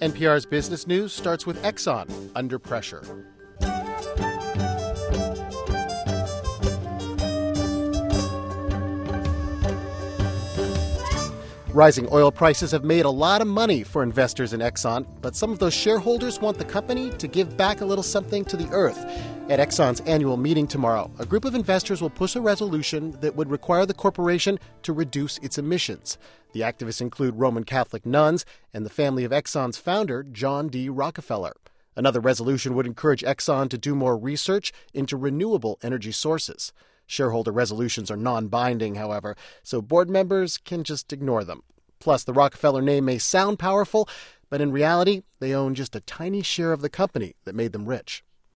NPR's Business News starts with Exxon under pressure. Rising oil prices have made a lot of money for investors in Exxon, but some of those shareholders want the company to give back a little something to the earth. At Exxon's annual meeting tomorrow, a group of investors will push a resolution that would require the corporation to reduce its emissions. The activists include Roman Catholic nuns and the family of Exxon's founder, John D. Rockefeller. Another resolution would encourage Exxon to do more research into renewable energy sources. Shareholder resolutions are non-binding, however, so board members can just ignore them. Plus, the Rockefeller name may sound powerful, but in reality, they own just a tiny share of the company that made them rich.